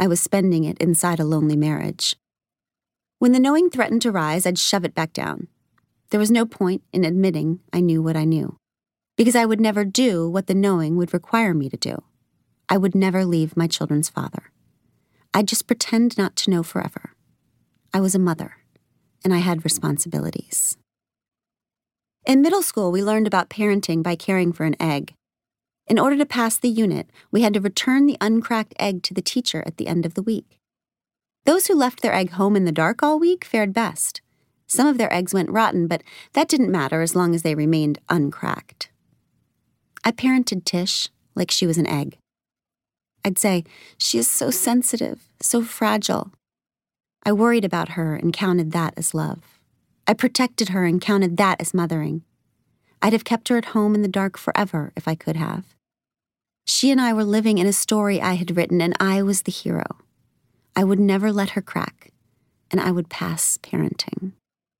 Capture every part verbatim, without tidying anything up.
I was spending it inside a lonely marriage. When the knowing threatened to rise, I'd shove it back down. There was no point in admitting I knew what I knew, because I would never do what the knowing would require me to do. I would never leave my children's father. I'd just pretend not to know forever. I was a mother, and I had responsibilities. In middle school, we learned about parenting by caring for an egg. In order to pass the unit, we had to return the uncracked egg to the teacher at the end of the week. Those who left their egg home in the dark all week fared best. Some of their eggs went rotten, but that didn't matter as long as they remained uncracked. I parented Tish like she was an egg. I'd say, she is so sensitive, so fragile. I worried about her and counted that as love. I protected her and counted that as mothering. I'd have kept her at home in the dark forever if I could have. She and I were living in a story I had written, and I was the hero. I would never let her crack, and I would pass parenting.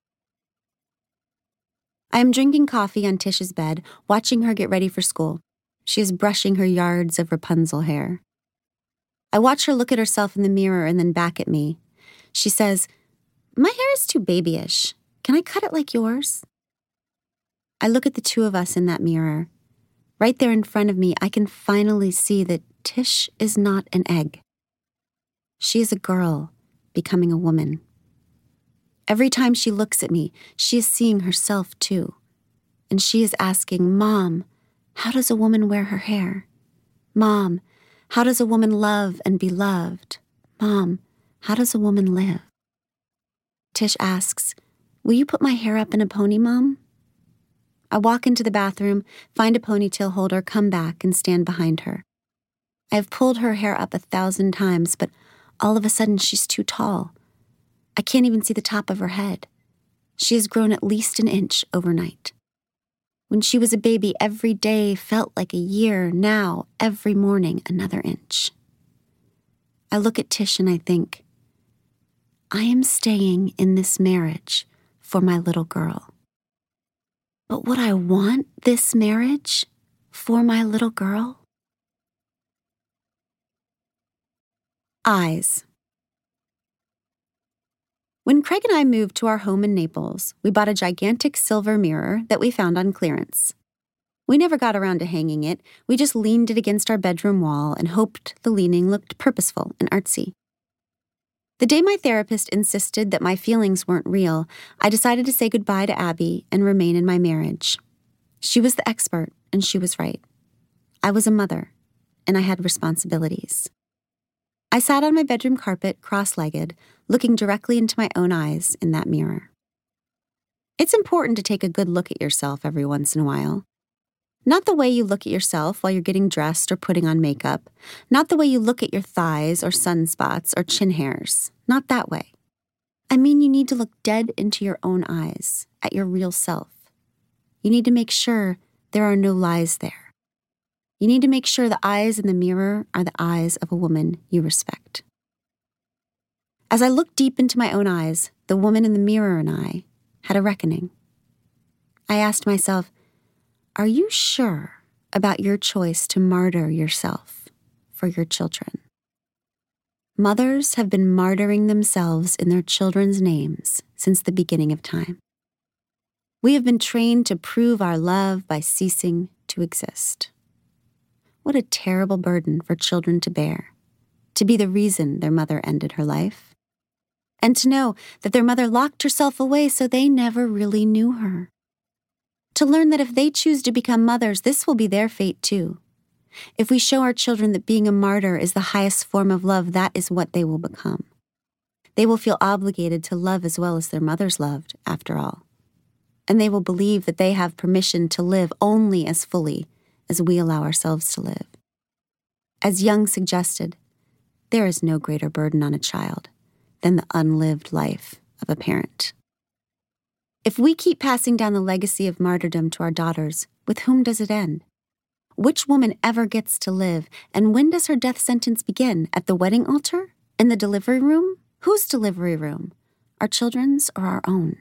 I am drinking coffee on Tish's bed, watching her get ready for school. She is brushing her yards of Rapunzel hair. I watch her look at herself in the mirror and then back at me. She says, "My hair is too babyish. Can I cut it like yours?" I look at the two of us in that mirror. Right there in front of me, I can finally see that Tish is not an egg. She is a girl becoming a woman. Every time she looks at me, she is seeing herself too. And she is asking, "Mom, how does a woman wear her hair? Mom, how does a woman love and be loved? Mom, how does a woman live?" Tish asks, "Will you put my hair up in a pony, Mom?" I walk into the bathroom, find a ponytail holder, come back, and stand behind her. I have pulled her hair up a thousand times, but all of a sudden she's too tall. I can't even see the top of her head. She has grown at least an inch overnight. When she was a baby, every day felt like a year. Now, every morning, another inch. I look at Tish and I think, I am staying in this marriage for my little girl. But would I want this marriage for my little girl? Eyes. When Craig and I moved to our home in Naples, we bought a gigantic silver mirror that we found on clearance. We never got around to hanging it. We just leaned it against our bedroom wall and hoped the leaning looked purposeful and artsy. The day my therapist insisted that my feelings weren't real, I decided to say goodbye to Abby and remain in my marriage. She was the expert, and she was right. I was a mother, and I had responsibilities. I sat on my bedroom carpet, cross-legged, looking directly into my own eyes in that mirror. It's important to take a good look at yourself every once in a while. Not the way you look at yourself while you're getting dressed or putting on makeup. Not the way you look at your thighs or sunspots or chin hairs. Not that way. I mean, you need to look dead into your own eyes, at your real self. You need to make sure there are no lies there. You need to make sure the eyes in the mirror are the eyes of a woman you respect. As I looked deep into my own eyes, the woman in the mirror and I had a reckoning. I asked myself, are you sure about your choice to martyr yourself for your children? Mothers have been martyring themselves in their children's names since the beginning of time. We have been trained to prove our love by ceasing to exist. What a terrible burden for children to bear, to be the reason their mother ended her life, and to know that their mother locked herself away so they never really knew her. To learn that if they choose to become mothers, this will be their fate too. If we show our children that being a martyr is the highest form of love, that is what they will become. They will feel obligated to love as well as their mothers loved, after all. And they will believe that they have permission to live only as fully as we allow ourselves to live. As Jung suggested, there is no greater burden on a child than the unlived life of a parent. If we keep passing down the legacy of martyrdom to our daughters, with whom does it end? Which woman ever gets to live, and when does her death sentence begin? At the wedding altar? In the delivery room? Whose delivery room? Our children's or our own?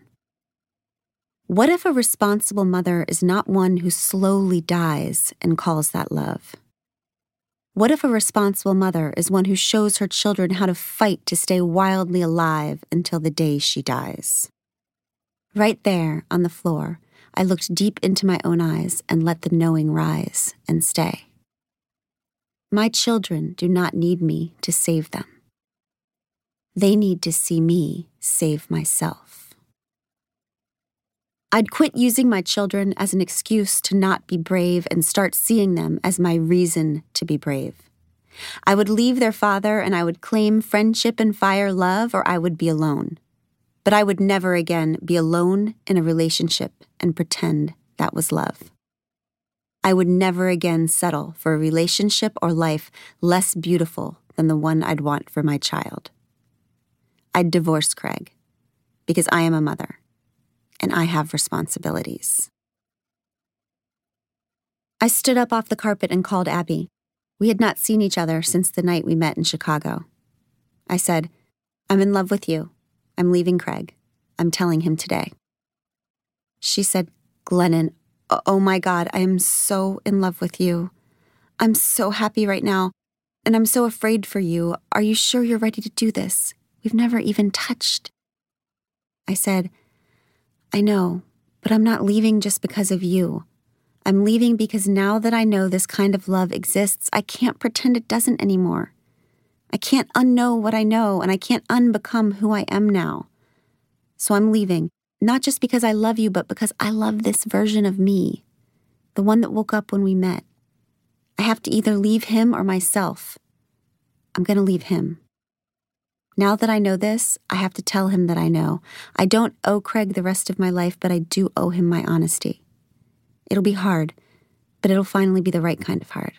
What if a responsible mother is not one who slowly dies and calls that love? What if a responsible mother is one who shows her children how to fight to stay wildly alive until the day she dies? Right there on the floor, I looked deep into my own eyes and let the knowing rise and stay. My children do not need me to save them. They need to see me save myself. I'd quit using my children as an excuse to not be brave and start seeing them as my reason to be brave. I would leave their father and I would claim friendship and fire love, or I would be alone. But I would never again be alone in a relationship and pretend that was love. I would never again settle for a relationship or life less beautiful than the one I'd want for my child. I'd divorce Craig because I am a mother and I have responsibilities. I stood up off the carpet and called Abby. We had not seen each other since the night we met in Chicago. I said, "I'm in love with you. I'm leaving Craig. I'm telling him today." She said, "Glennon, oh my God, I am so in love with you. I'm so happy right now, and I'm so afraid for you. Are you sure you're ready to do this? We've never even touched." I said, "I know, but I'm not leaving just because of you. I'm leaving because now that I know this kind of love exists, I can't pretend it doesn't anymore. I can't unknow what I know, and I can't unbecome who I am now. So I'm leaving, not just because I love you, but because I love this version of me, the one that woke up when we met. I have to either leave him or myself. I'm going to leave him. Now that I know this, I have to tell him that I know. I don't owe Craig the rest of my life, but I do owe him my honesty. It'll be hard, but it'll finally be the right kind of hard."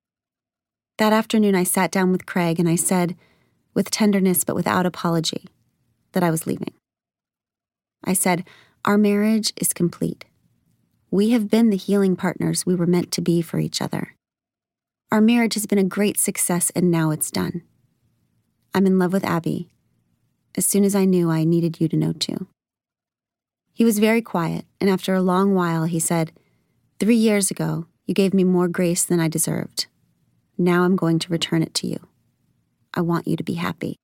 That afternoon, I sat down with Craig and I said, with tenderness but without apology, that I was leaving. I said, "Our marriage is complete. We have been the healing partners we were meant to be for each other. Our marriage has been a great success, and now it's done. I'm in love with Abby, as soon as I knew I needed you to know too." He was very quiet, and after a long while, he said, "Three years ago, you gave me more grace than I deserved. Now I'm going to return it to you. I want you to be happy."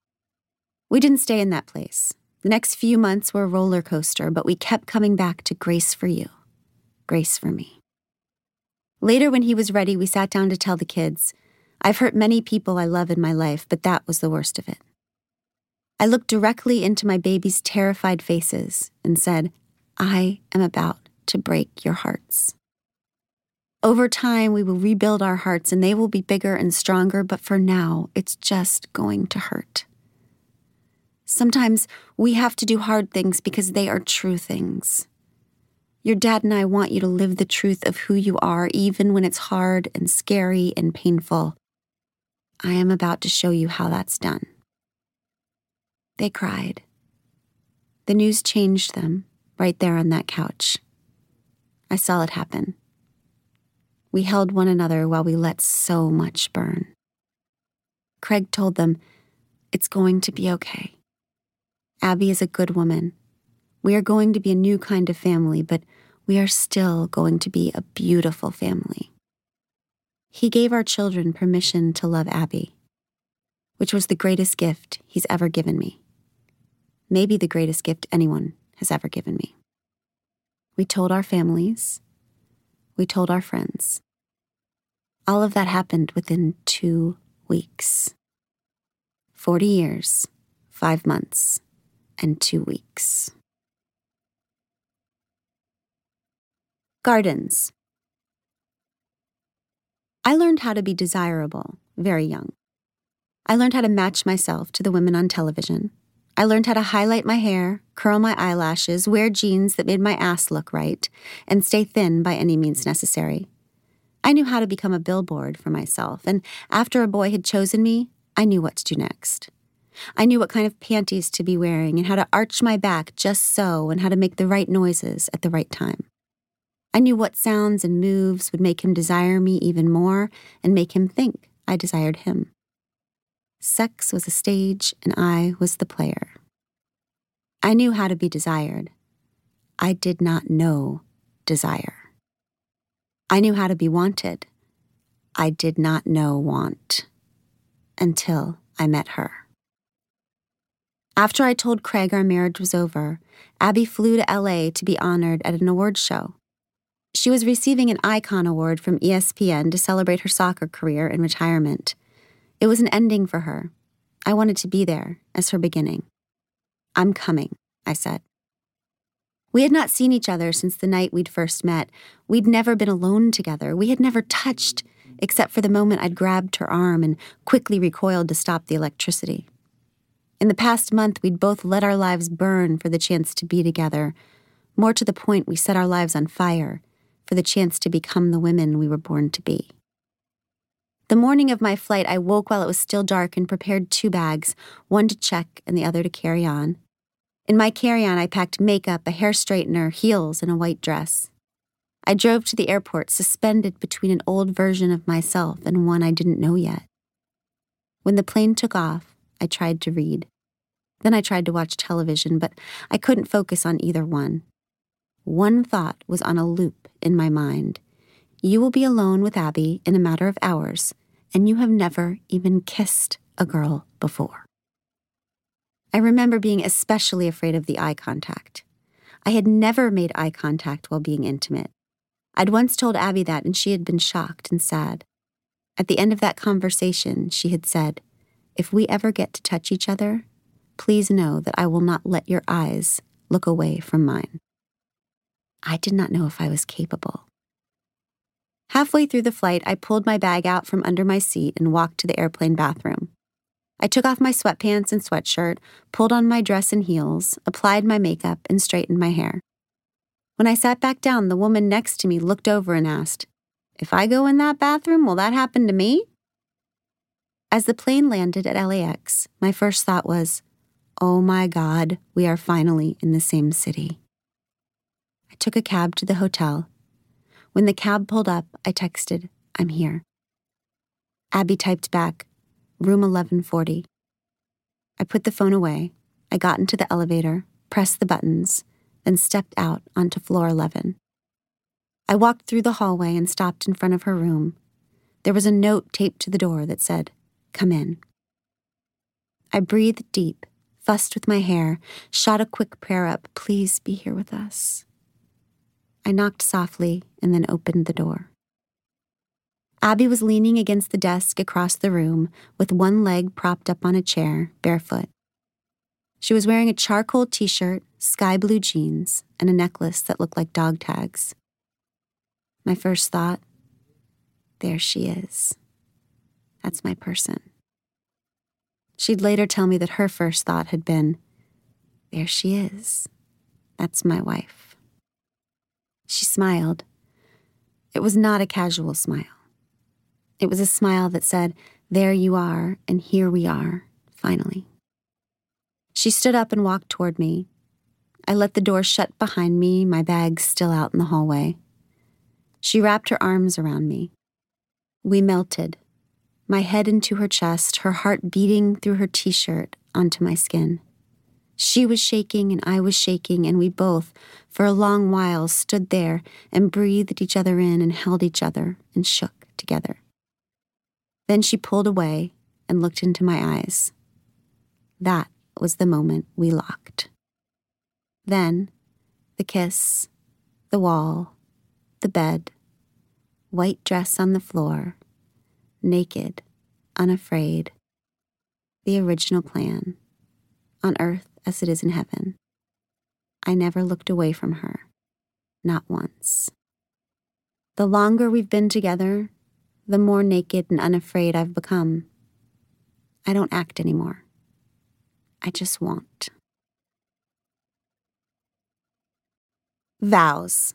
We didn't stay in that place. The next few months were a roller coaster, but we kept coming back to grace for you, grace for me. Later, when he was ready, we sat down to tell the kids, "I've hurt many people I love in my life, but that was the worst of it." I looked directly into my baby's terrified faces and said, "I am about to break your hearts. Over time, we will rebuild our hearts and they will be bigger and stronger, but for now, it's just going to hurt. Sometimes we have to do hard things because they are true things. Your dad and I want you to live the truth of who you are, even when it's hard and scary and painful. I am about to show you how that's done." They cried. The news changed them right there on that couch. I saw it happen. We held one another while we let so much burn. Craig told them, "It's going to be okay. Abby is a good woman. We are going to be a new kind of family, but we are still going to be a beautiful family." He gave our children permission to love Abby, which was the greatest gift he's ever given me. Maybe the greatest gift anyone has ever given me. We told our families. We told our friends. All of that happened within two weeks. Forty years, five months, and two weeks. Gardens. I learned how to be desirable very young. I learned how to match myself to the women on television. I learned how to highlight my hair, curl my eyelashes, wear jeans that made my ass look right, and stay thin by any means necessary. I knew how to become a billboard for myself, and after a boy had chosen me, I knew what to do next. I knew what kind of panties to be wearing and how to arch my back just so and how to make the right noises at the right time. I knew what sounds and moves would make him desire me even more and make him think I desired him. Sex was a stage, and I was the player. I knew how to be desired. I did not know desire. I knew how to be wanted. I did not know want until I met her. After I told Craig our marriage was over, Abby flew to L A to be honored at an awards show. She was receiving an Icon Award from E S P N to celebrate her soccer career in retirement. It was an ending for her. I wanted to be there as her beginning. I'm coming, I said. We had not seen each other since the night we'd first met. We'd never been alone together. We had never touched, except for the moment I'd grabbed her arm and quickly recoiled to stop the electricity. In the past month, we'd both let our lives burn for the chance to be together. More to the point, we set our lives on fire for the chance to become the women we were born to be. The morning of my flight, I woke while it was still dark and prepared two bags, one to check and the other to carry on. In my carry-on, I packed makeup, a hair straightener, heels, and a white dress. I drove to the airport, suspended between an old version of myself and one I didn't know yet. When the plane took off, I tried to read. Then I tried to watch television, but I couldn't focus on either one. One thought was on a loop in my mind. You will be alone with Abby in a matter of hours, and you have never even kissed a girl before. I remember being especially afraid of the eye contact. I had never made eye contact while being intimate. I'd once told Abby that, and she had been shocked and sad. At the end of that conversation, she had said, "If we ever get to touch each other, please know that I will not let your eyes look away from mine." I did not know if I was capable. Halfway through the flight, I pulled my bag out from under my seat and walked to the airplane bathroom. I took off my sweatpants and sweatshirt, pulled on my dress and heels, applied my makeup, and straightened my hair. When I sat back down, the woman next to me looked over and asked, "If I go in that bathroom, will that happen to me?" As the plane landed at L A X, my first thought was, oh my God, we are finally in the same city. I took a cab to the hotel. When the cab pulled up, I texted, "I'm here." Abby typed back, "Room eleven forty. I put the phone away. I got into the elevator, pressed the buttons, then stepped out onto floor eleven. I walked through the hallway and stopped in front of her room. There was a note taped to the door that said, "Come in." I breathed deep, fussed with my hair, shot a quick prayer up, "Please be here with us." I knocked softly and then opened the door. Abby was leaning against the desk across the room with one leg propped up on a chair, barefoot. She was wearing a charcoal t-shirt, sky blue jeans, and a necklace that looked like dog tags. My first thought, there she is. That's my person. She'd later tell me that her first thought had been, there she is. That's my wife. She smiled. It was not a casual smile. It was a smile that said, there you are, and here we are, finally. She stood up and walked toward me. I let the door shut behind me, my bags still out in the hallway. She wrapped her arms around me. We melted, my head into her chest, her heart beating through her t-shirt onto my skin. She was shaking and I was shaking, and we both, for a long while, stood there and breathed each other in and held each other and shook together. Then she pulled away and looked into my eyes. That was the moment we locked. Then, the kiss, the wall, the bed, white dress on the floor, naked, unafraid. The original plan, on earth as it is in heaven. I never looked away from her, not once. The longer we've been together, the more naked and unafraid I've become. I don't act anymore. I just want. Vows.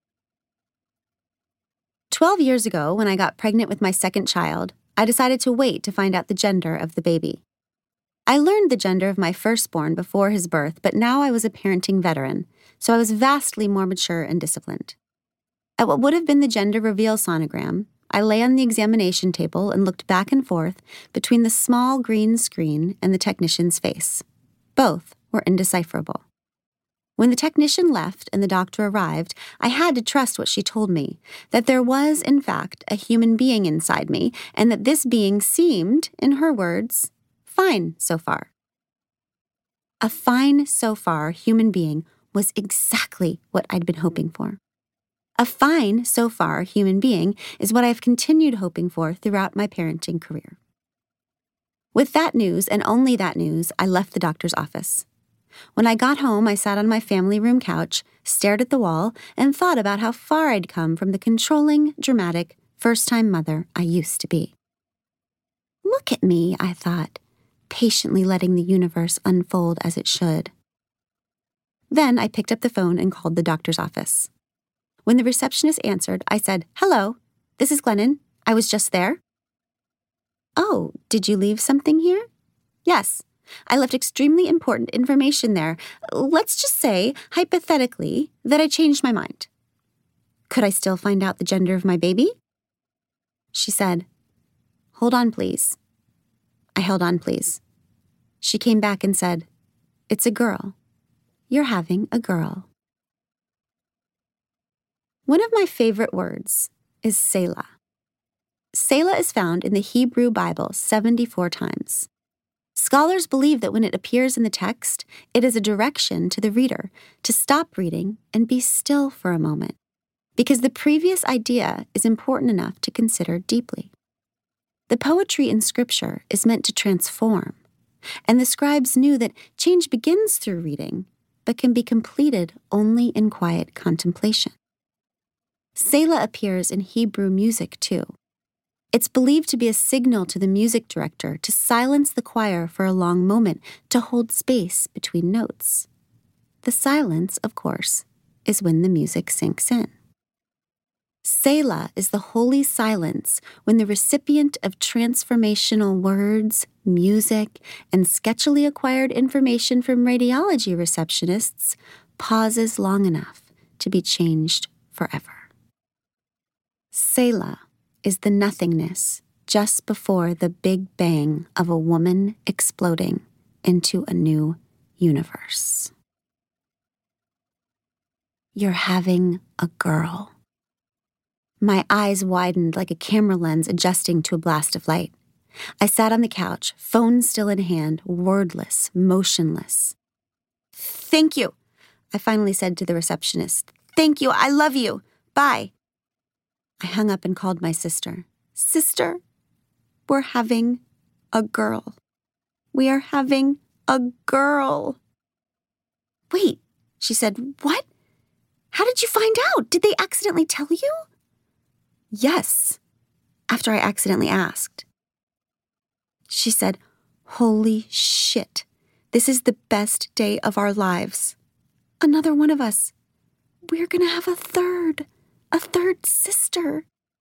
Twelve years ago, when I got pregnant with my second child, I decided to wait to find out the gender of the baby. I learned the gender of my firstborn before his birth, but now I was a parenting veteran, so I was vastly more mature and disciplined. At what would have been the gender reveal sonogram, I lay on the examination table and looked back and forth between the small green screen and the technician's face. Both were indecipherable. When the technician left and the doctor arrived, I had to trust what she told me, that there was, in fact, a human being inside me, and that this being seemed, in her words, fine so far. A fine so far human being was exactly what I'd been hoping for. A fine so far human being is what I've continued hoping for throughout my parenting career. With that news, and only that news, I left the doctor's office. When I got home, I sat on my family room couch, stared at the wall, and thought about how far I'd come from the controlling, dramatic, first-time mother I used to be. Look at me, I thought, patiently letting the universe unfold as it should. Then I picked up the phone and called the doctor's office. When the receptionist answered, I said, "Hello, this is Glennon. I was just there." "Oh, did you leave something here?" "Yes. I left extremely important information there. Let's just say, hypothetically, that I changed my mind. Could I still find out the gender of my baby?" She said, "Hold on, please." I held on, please. She came back and said, "It's a girl. You're having a girl." One of my favorite words is Selah. Selah is found in the Hebrew Bible seventy-four times. Scholars believe that when it appears in the text, it is a direction to the reader to stop reading and be still for a moment, because the previous idea is important enough to consider deeply. The poetry in Scripture is meant to transform, and the scribes knew that change begins through reading, but can be completed only in quiet contemplation. Selah appears in Hebrew music, too. It's believed to be a signal to the music director to silence the choir for a long moment to hold space between notes. The silence, of course, is when the music sinks in. Selah is the holy silence when the recipient of transformational words, music, and sketchily acquired information from radiology receptionists pauses long enough to be changed forever. Selah is the nothingness just before the big bang of a woman exploding into a new universe. You're having a girl. My eyes widened like a camera lens adjusting to a blast of light. I sat on the couch, phone still in hand, wordless, motionless. "Thank you," I finally said to the receptionist. "Thank you. I love you. Bye." I hung up and called my sister. "Sister, we're having a girl. We are having a girl." "Wait," she said, "what? How did you find out? Did they accidentally tell you?" "Yes," after I accidentally asked. She said, "Holy shit, this is the best day of our lives. Another one of us. We're gonna have a third, a third sister."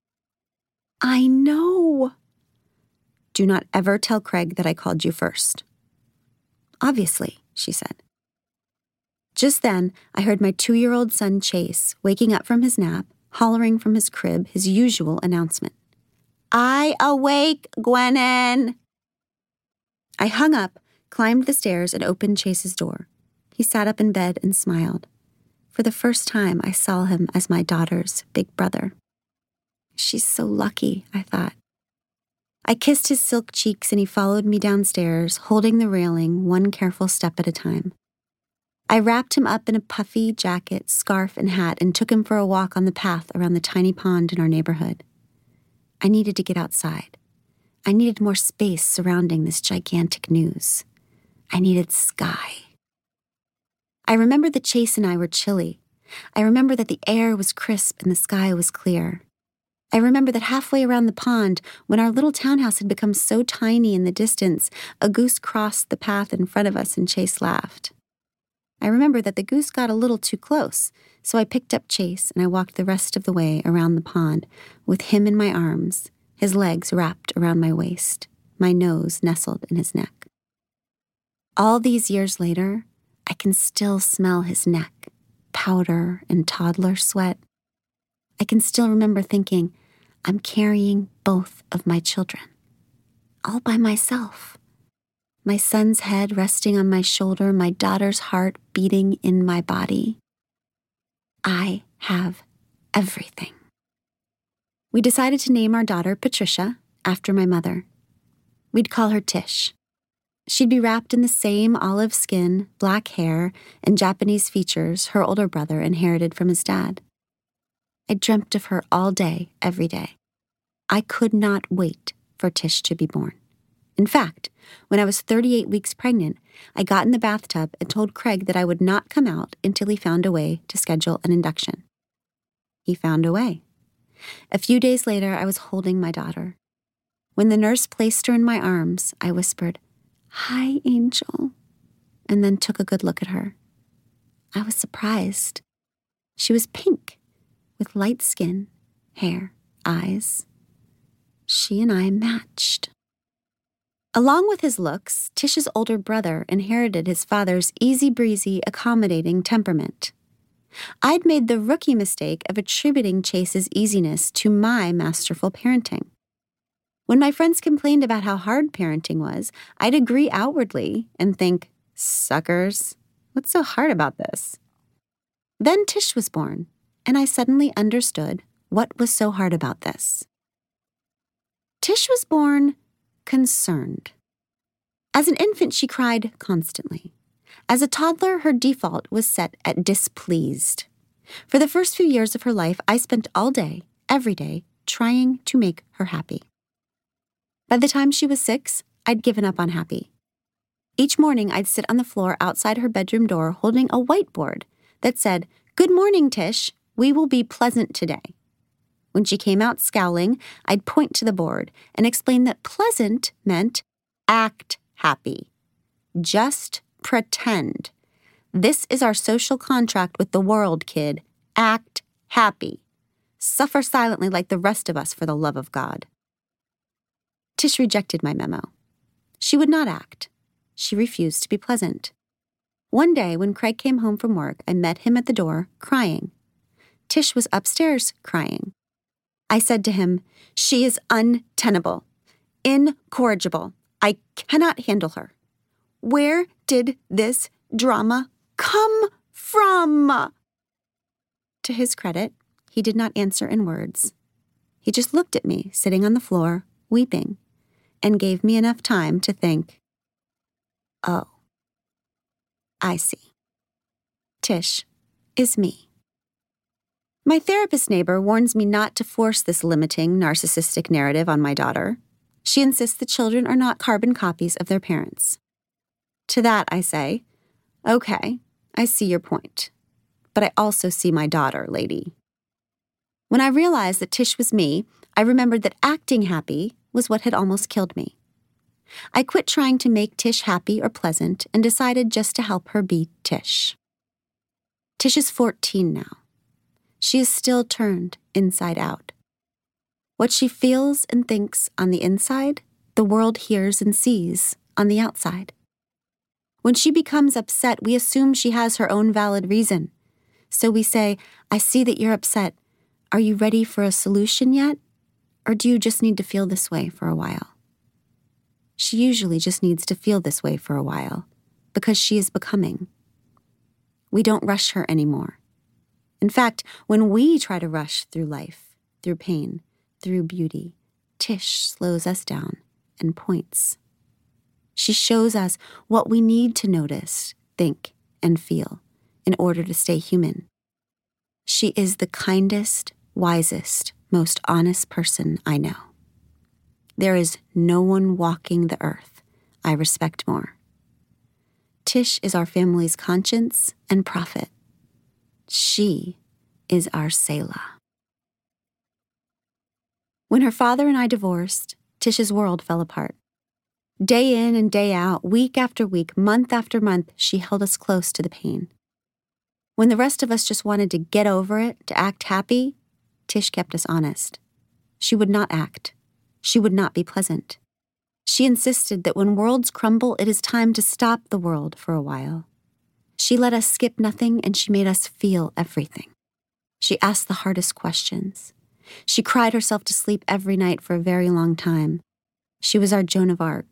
"I know." "Do not ever tell Craig that I called you first." "Obviously," she said. Just then, I heard my two-year-old son Chase waking up from his nap, hollering from his crib his usual announcement. "I awake, Gwennon!" I hung up, climbed the stairs, and opened Chase's door. He sat up in bed and smiled. For the first time, I saw him as my daughter's big brother. She's so lucky, I thought. I kissed his silk cheeks and he followed me downstairs, holding the railing one careful step at a time. I wrapped him up in a puffy jacket, scarf, and hat and took him for a walk on the path around the tiny pond in our neighborhood. I needed to get outside. I needed more space surrounding this gigantic news. I needed sky. I remember that Chase and I were chilly. I remember that the air was crisp and the sky was clear. I remember that halfway around the pond, when our little townhouse had become so tiny in the distance, a goose crossed the path in front of us and Chase laughed. I remember that the goose got a little too close, so I picked up Chase and I walked the rest of the way around the pond with him in my arms, his legs wrapped around my waist, my nose nestled in his neck. All these years later, I can still smell his neck, powder and toddler sweat. I can still remember thinking, I'm carrying both of my children, all by myself. my son's head resting on my shoulder, my daughter's heart beating in my body. I have everything. We decided to name our daughter Patricia after my mother. We'd call her Tish. She'd be wrapped in the same olive skin, black hair, and Japanese features her older brother inherited from his dad. I dreamt of her all day, every day. I could not wait for Tish to be born. In fact, when I was thirty-eight weeks pregnant, I got in the bathtub and told Craig that I would not come out until he found a way to schedule an induction. He found a way. A few days later, I was holding my daughter. When the nurse placed her in my arms, I whispered, "Hi, Angel," and then took a good look at her. I was surprised. She was pink, with light skin, hair, eyes. She and I matched. Along with his looks, Tish's older brother inherited his father's easy-breezy, accommodating temperament. I'd made the rookie mistake of attributing Chase's easiness to my masterful parenting. When my friends complained about how hard parenting was, I'd agree outwardly and think, suckers, what's so hard about this? Then Tish was born, and I suddenly understood what was so hard about this. Tish was born concerned. As an infant, she cried constantly. As a toddler, her default was set at displeased. For the first few years of her life, I spent all day, every day, trying to make her happy. By the time she was six, I'd given up on happy. Each morning, I'd sit on the floor outside her bedroom door holding a whiteboard that said, "Good morning, Tish. We will be pleasant today." When she came out scowling, I'd point to the board and explain that pleasant meant act happy. Just pretend. This is our social contract with the world, kid. Act happy. Suffer silently like the rest of us for the love of God. Tish rejected my memo. She would not act. She refused to be pleasant. One day, when Craig came home from work, I met him at the door, crying. Tish was upstairs, crying. I said to him, "She is untenable, incorrigible. I cannot handle her. Where did this drama come from?" To his credit, he did not answer in words. He just looked at me, sitting on the floor, weeping, and gave me enough time to think, oh, I see. Tish is me. My therapist neighbor warns me not to force this limiting, narcissistic narrative on my daughter. She insists the children are not carbon copies of their parents. To that I say, okay, I see your point. But I also see my daughter, lady. When I realized that Tish was me, I remembered that acting happy was what had almost killed me. I quit trying to make Tish happy or pleasant and decided just to help her be Tish. Tish is fourteen now. She is still turned inside out. What she feels and thinks on the inside, the world hears and sees on the outside. When she becomes upset, we assume she has her own valid reason. So we say, "I see that you're upset. Are you ready for a solution yet? Or do you just need to feel this way for a while?" She usually just needs to feel this way for a while, because she is becoming. We don't rush her anymore. In fact, when we try to rush through life, through pain, through beauty, Tish slows us down and points. She shows us what we need to notice, think, and feel in order to stay human. She is the kindest, wisest, most honest person I know. There is no one walking the earth I respect more. Tish is our family's conscience and prophet. She is our Selah. When her father and I divorced, Tish's world fell apart. Day in and day out, week after week, month after month, she held us close to the pain. When the rest of us just wanted to get over it, to act happy, Tish kept us honest. She would not act. She would not be pleasant. She insisted that when worlds crumble, it is time to stop the world for a while. She let us skip nothing, and she made us feel everything. She asked the hardest questions. She cried herself to sleep every night for a very long time. She was our Joan of Arc,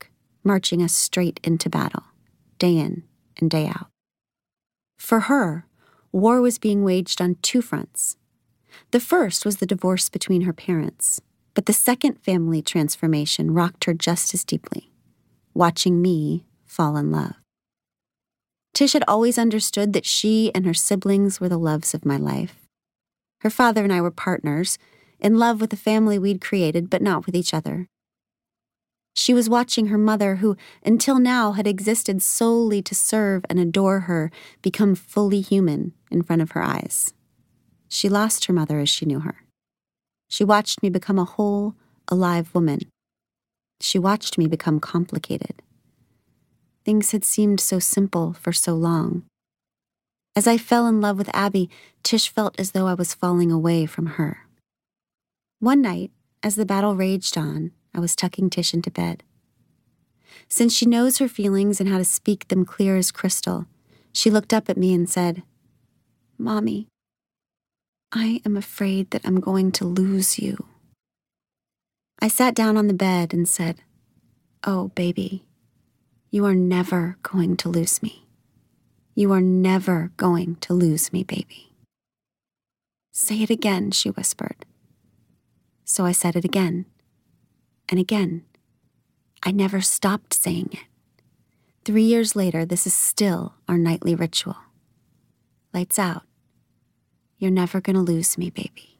marching us straight into battle, day in and day out. For her, war was being waged on two fronts. The first was the divorce between her parents, but the second family transformation rocked her just as deeply, watching me fall in love. Tish had always understood that she and her siblings were the loves of my life. Her father and I were partners, in love with the family we'd created, but not with each other. She was watching her mother, who until now had existed solely to serve and adore her, become fully human in front of her eyes. She lost her mother as she knew her. She watched me become a whole, alive woman. She watched me become complicated. Things had seemed so simple for so long. As I fell in love with Abby, Tish felt as though I was falling away from her. One night, as the battle raged on, I was tucking Tish into bed. Since she knows her feelings and how to speak them clear as crystal, she looked up at me and said, "Mommy, I am afraid that I'm going to lose you." I sat down on the bed and said, "Oh, baby, you are never going to lose me. You are never going to lose me, baby." "Say it again," she whispered. So I said it again, and again. I never stopped saying it. Three years later, this is still our nightly ritual. Lights out. You're never gonna lose me, baby.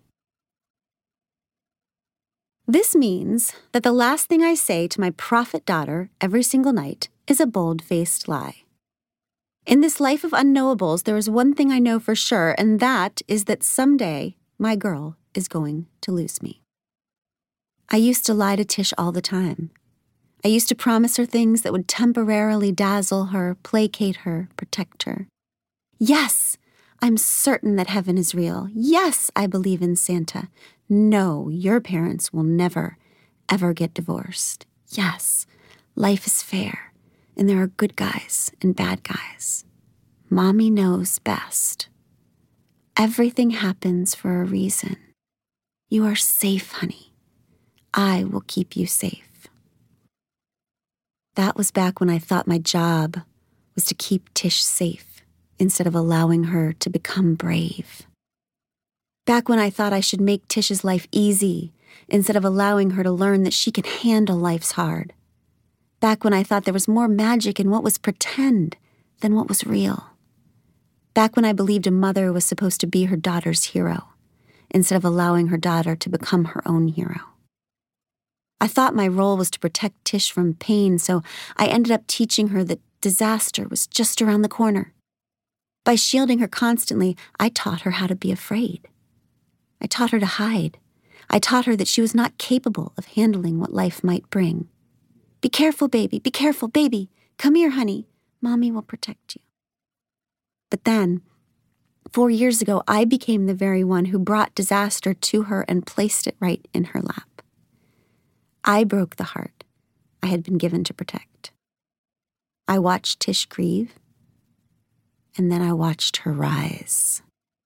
This means that the last thing I say to my prophet daughter every single night is a bold-faced lie. In this life of unknowables, there is one thing I know for sure, and that is that someday my girl is going to lose me. I used to lie to Tish all the time. I used to promise her things that would temporarily dazzle her, placate her, protect her. Yes, I'm certain that heaven is real. Yes, I believe in Santa. No, your parents will never, ever get divorced. Yes, life is fair, and there are good guys and bad guys. Mommy knows best. Everything happens for a reason. You are safe, honey. I will keep you safe. That was back when I thought my job was to keep Tish safe instead of allowing her to become brave. Back when I thought I should make Tish's life easy instead of allowing her to learn that she can handle life's hard. Back when I thought there was more magic in what was pretend than what was real. Back when I believed a mother was supposed to be her daughter's hero instead of allowing her daughter to become her own hero. I thought my role was to protect Tish from pain, so I ended up teaching her that disaster was just around the corner. By shielding her constantly, I taught her how to be afraid. I taught her to hide. I taught her that she was not capable of handling what life might bring. Be careful, baby. Be careful, baby. Come here, honey. Mommy will protect you. But then, four years ago, I became the very one who brought disaster to her and placed it right in her lap. I broke the heart I had been given to protect. I watched Tish grieve, and then I watched her rise.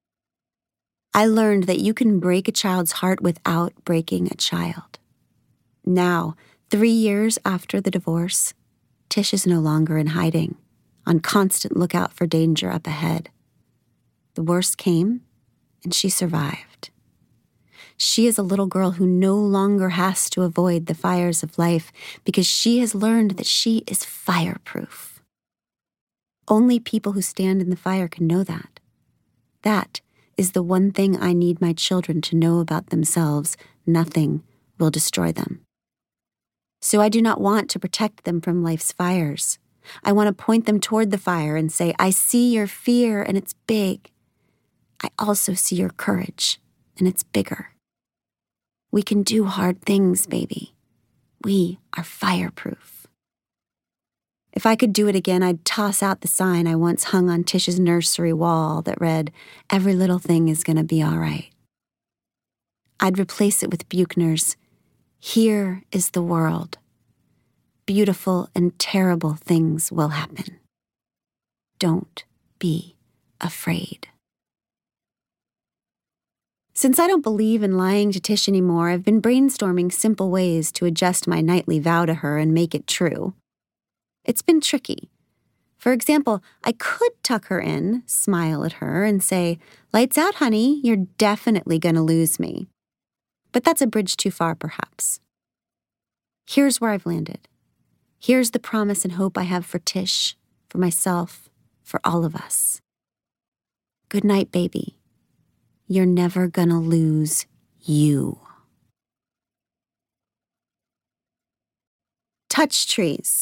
I learned that you can break a child's heart without breaking a child. Now, three years after the divorce, Tish is no longer in hiding, on constant lookout for danger up ahead. The worst came, and she survived. She is a little girl who no longer has to avoid the fires of life because she has learned that she is fireproof. Only people who stand in the fire can know that. That is the one thing I need my children to know about themselves. Nothing will destroy them. So I do not want to protect them from life's fires. I want to point them toward the fire and say, I see your fear and it's big. I also see your courage and it's bigger. We can do hard things, baby. We are fireproof. If I could do it again, I'd toss out the sign I once hung on Tish's nursery wall that read, "Every little thing is gonna be all right." I'd replace it with Buchner's, "Here is the world. Beautiful and terrible things will happen. Don't be afraid." Since I don't believe in lying to Tish anymore, I've been brainstorming simple ways to adjust my nightly vow to her and make it true. It's been tricky. For example, I could tuck her in, smile at her, and say, "Lights out, honey, you're definitely gonna lose me." But that's a bridge too far, perhaps. Here's where I've landed. Here's the promise and hope I have for Tish, for myself, for all of us. Good night, baby. You're never gonna lose you. Touch trees.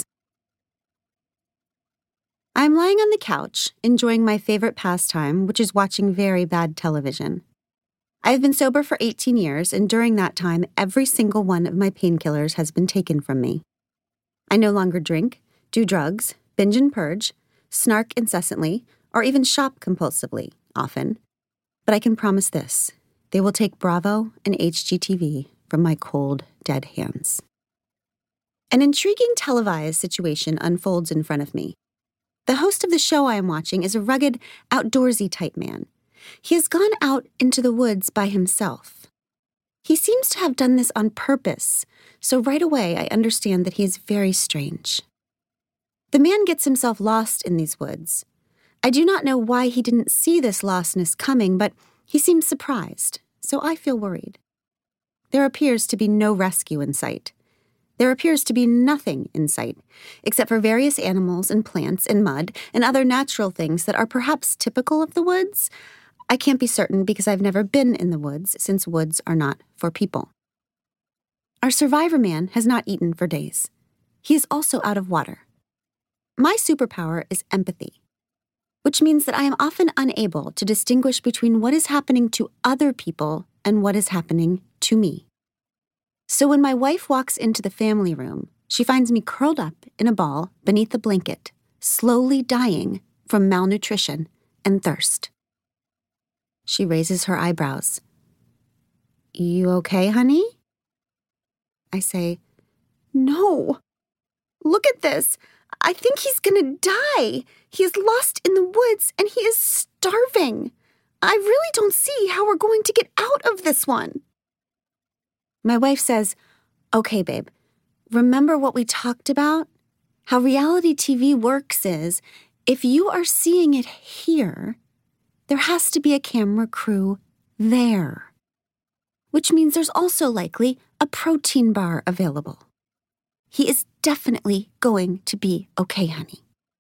I'm lying on the couch, enjoying my favorite pastime, which is watching very bad television. I've been sober for eighteen years, and during that time, every single one of my painkillers has been taken from me. I no longer drink, do drugs, binge and purge, snark incessantly, or even shop compulsively, often. But I can promise this: they will take Bravo and H G T V from my cold, dead hands. An intriguing televised situation unfolds in front of me. The host of the show I am watching is a rugged, outdoorsy type man. He has gone out into the woods by himself. He seems to have done this on purpose, so right away I understand that he is very strange. The man gets himself lost in these woods. I do not know why he didn't see this lostness coming, but he seems surprised, so I feel worried. There appears to be no rescue in sight. There appears to be nothing in sight, except for various animals and plants and mud and other natural things that are perhaps typical of the woods. I can't be certain because I've never been in the woods, since woods are not for people. Our survivor man has not eaten for days. He is also out of water. My superpower is empathy, which means that I am often unable to distinguish between what is happening to other people and what is happening to me. So when my wife walks into the family room, she finds me curled up in a ball beneath a blanket, slowly dying from malnutrition and thirst. She raises her eyebrows. "You okay, honey?" I say, "No. Look at this. I think he's gonna die. He is lost in the woods and he is starving. I really don't see how we're going to get out of this one." My wife says, "Okay, babe, remember what we talked about? How reality T V works is, if you are seeing it here, there has to be a camera crew there. Which means there's also likely a protein bar available. He is definitely going to be okay, honey."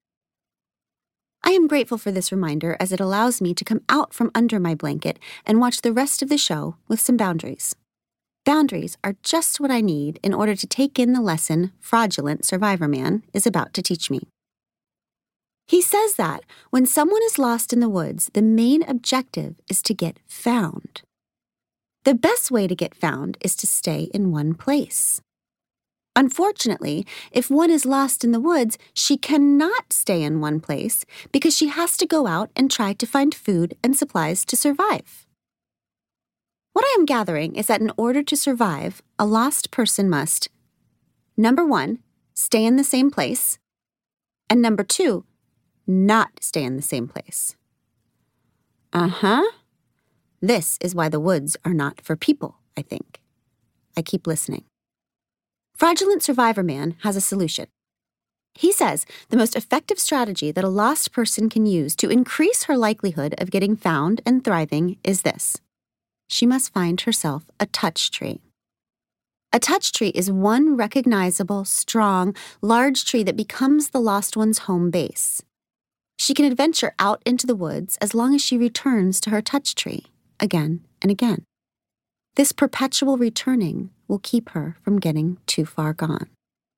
I am grateful for this reminder, as it allows me to come out from under my blanket and watch the rest of the show with some boundaries. Boundaries are just what I need in order to take in the lesson Fraudulent Survivor Man is about to teach me. He says that when someone is lost in the woods, the main objective is to get found. The best way to get found is to stay in one place. Unfortunately, if one is lost in the woods, she cannot stay in one place because she has to go out and try to find food and supplies to survive. What I am gathering is that in order to survive, a lost person must, number one, stay in the same place, and number two, not stay in the same place. Uh-huh. This is why the woods are not for people, I think. I keep listening. Fraudulent Survivor Man has a solution. He says the most effective strategy that a lost person can use to increase her likelihood of getting found and thriving is this. She must find herself a touch tree. A touch tree is one recognizable, strong, large tree that becomes the lost one's home base. She can adventure out into the woods as long as she returns to her touch tree, again and again. This perpetual returning will keep her from getting too far gone.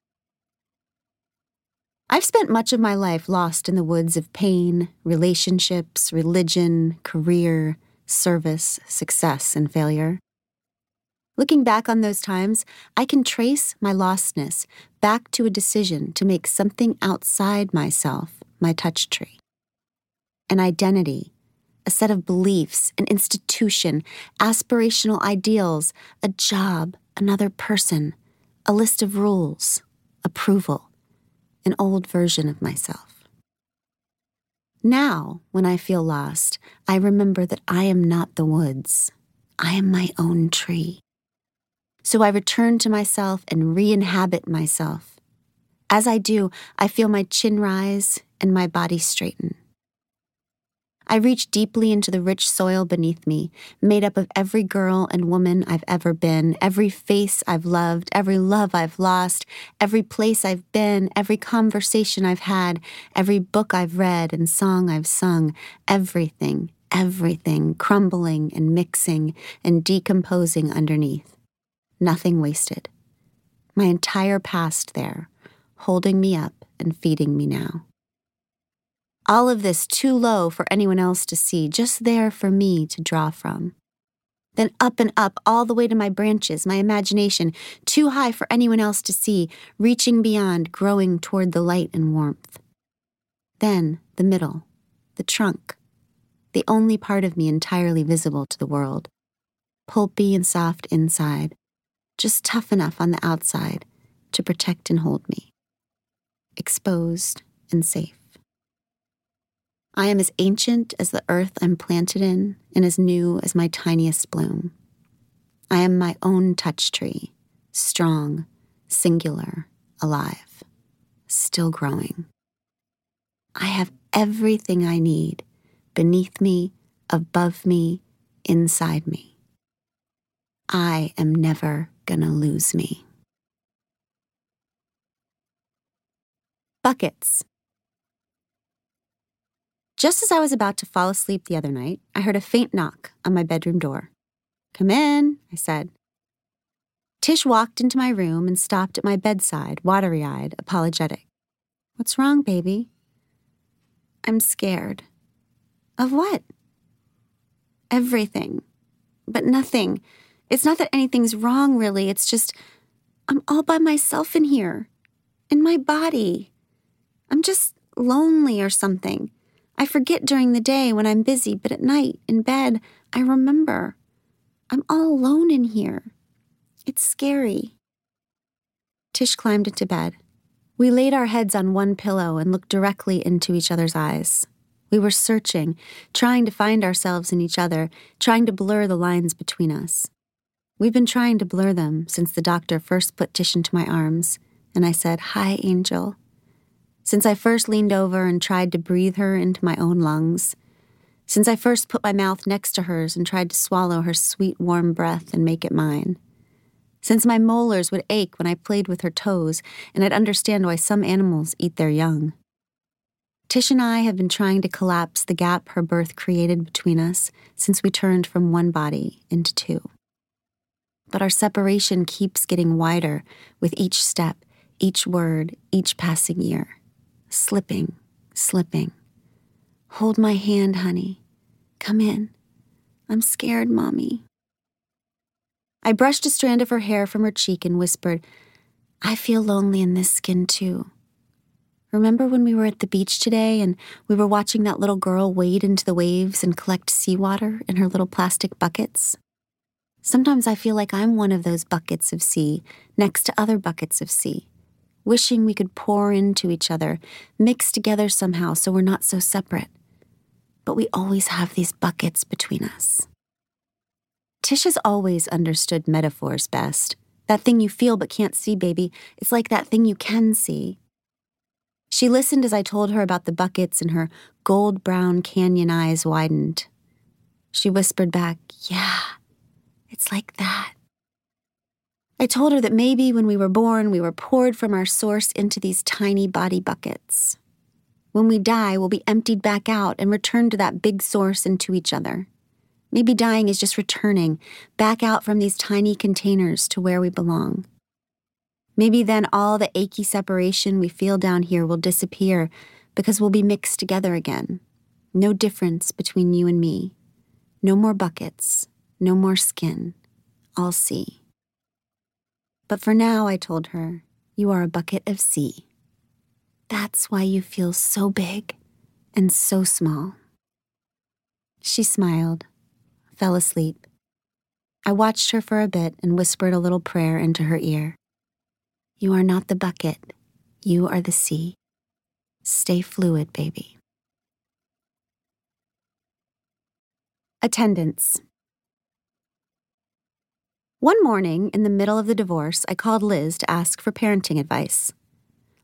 I've spent much of my life lost in the woods of pain, relationships, religion, career, service, success, and failure. Looking back on those times, I can trace my lostness back to a decision to make something outside myself my touch tree. An identity, a set of beliefs, an institution, aspirational ideals, a job, another person, a list of rules, approval, an old version of myself. Now, when I feel lost, I remember that I am not the woods. I am my own tree. So I return to myself and re-inhabit myself. As I do, I feel my chin rise and my body straighten. I reach deeply into the rich soil beneath me, made up of every girl and woman I've ever been, every face I've loved, every love I've lost, every place I've been, every conversation I've had, every book I've read and song I've sung, everything, everything crumbling and mixing and decomposing underneath. Nothing wasted. My entire past there, holding me up and feeding me now. All of this too low for anyone else to see, just there for me to draw from. Then up and up, all the way to my branches, my imagination, too high for anyone else to see, reaching beyond, growing toward the light and warmth. Then the middle, the trunk, the only part of me entirely visible to the world. Pulpy and soft inside, just tough enough on the outside to protect and hold me. Exposed and safe. I am as ancient as the earth I'm planted in, and as new as my tiniest bloom. I am my own touch tree, strong, singular, alive, still growing. I have everything I need, beneath me, above me, inside me. I am never gonna lose me. Buckets. Just as I was about to fall asleep the other night, I heard a faint knock on my bedroom door. "Come in," I said. Tish walked into my room and stopped at my bedside, watery-eyed, apologetic. "What's wrong, baby?" "I'm scared." "Of what?" "Everything. But nothing. It's not that anything's wrong, really. It's just, I'm all by myself in here. In my body. I'm just lonely or something. I forget during the day when I'm busy, but at night, in bed, I remember. I'm all alone in here. It's scary." Tish climbed into bed. We laid our heads on one pillow and looked directly into each other's eyes. We were searching, trying to find ourselves in each other, trying to blur the lines between us. We've been trying to blur them since the doctor first put Tish into my arms, and I said, "Hi, Angel." Since I first leaned over and tried to breathe her into my own lungs. Since I first put my mouth next to hers and tried to swallow her sweet, warm breath and make it mine. Since my molars would ache when I played with her toes, and I'd understand why some animals eat their young. Tish and I have been trying to collapse the gap her birth created between us since we turned from one body into two. But our separation keeps getting wider with each step, each word, each passing year. Slipping, slipping. "Hold my hand, honey. Come in. I'm scared, Mommy." I brushed a strand of her hair from her cheek and whispered, "I feel lonely in this skin, too. Remember when we were at the beach today and we were watching that little girl wade into the waves and collect seawater in her little plastic buckets? Sometimes I feel like I'm one of those buckets of sea next to other buckets of sea, wishing we could pour into each other, mix together somehow so we're not so separate. But we always have these buckets between us." Tish has always understood metaphors best. That thing you feel but can't see, baby, it's like that thing you can see. She listened as I told her about the buckets and her gold-brown canyon eyes widened. She whispered back, "Yeah, it's like that." I told her that maybe when we were born, we were poured from our source into these tiny body buckets. When we die, we'll be emptied back out and returned to that big source into each other. Maybe dying is just returning back out from these tiny containers to where we belong. Maybe then all the achy separation we feel down here will disappear because we'll be mixed together again. No difference between you and me. No more buckets. No more skin. All sea. But for now, I told her, you are a bucket of sea. That's why you feel so big and so small. She smiled, fell asleep. I watched her for a bit and whispered a little prayer into her ear. You are not the bucket. You are the sea. Stay fluid, baby. Attendance. One morning, in the middle of the divorce, I called Liz to ask for parenting advice.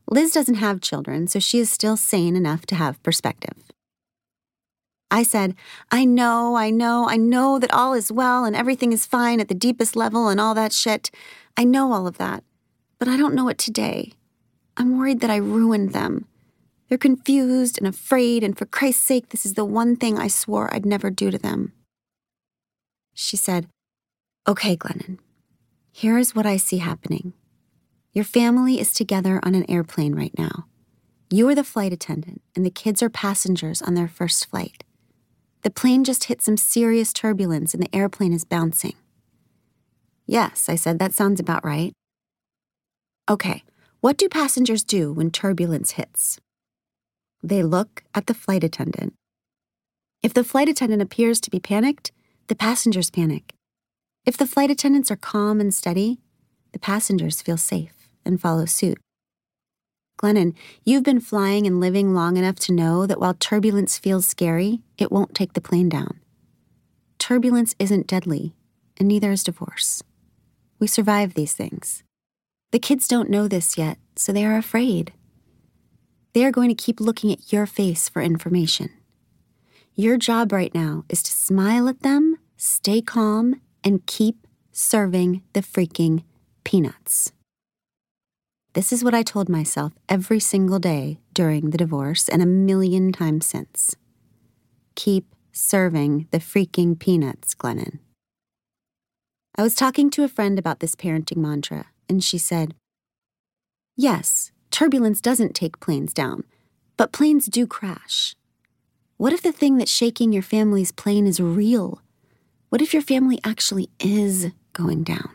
Liz doesn't have children, so she is still sane enough to have perspective. I said, I know, I know, I know that all is well and everything is fine at the deepest level and all that shit. I know all of that, but I don't know it today. I'm worried that I ruined them. They're confused and afraid, and for Christ's sake, this is the one thing I swore I'd never do to them. She said, Okay, Glennon, here is what I see happening. Your family is together on an airplane right now. You are the flight attendant, and the kids are passengers on their first flight. The plane just hit some serious turbulence, and the airplane is bouncing. Yes, I said, that sounds about right. Okay, what do passengers do when turbulence hits? They look at the flight attendant. If the flight attendant appears to be panicked, the passengers panic. If the flight attendants are calm and steady, the passengers feel safe and follow suit. Glennon, you've been flying and living long enough to know that while turbulence feels scary, it won't take the plane down. Turbulence isn't deadly, and neither is divorce. We survive these things. The kids don't know this yet, so they are afraid. They are going to keep looking at your face for information. Your job right now is to smile at them, stay calm, and keep serving the freaking peanuts. This is what I told myself every single day during the divorce and a million times since. Keep serving the freaking peanuts, Glennon. I was talking to a friend about this parenting mantra, and she said, Yes, turbulence doesn't take planes down, but planes do crash. What if the thing that's shaking your family's plane is real? What if your family actually is going down?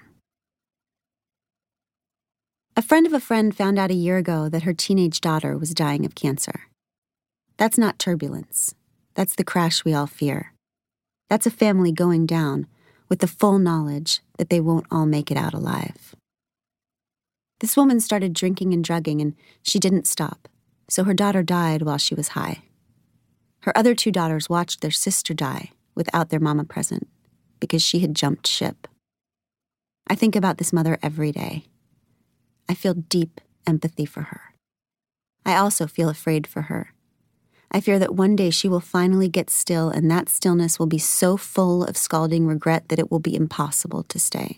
A friend of a friend found out a year ago that her teenage daughter was dying of cancer. That's not turbulence. That's the crash we all fear. That's a family going down with the full knowledge that they won't all make it out alive. This woman started drinking and drugging, and she didn't stop, so her daughter died while she was high. Her other two daughters watched their sister die without their mama present because she had jumped ship. I think about this mother every day. I feel deep empathy for her. I also feel afraid for her. I fear that one day she will finally get still, and that stillness will be so full of scalding regret that it will be impossible to stay.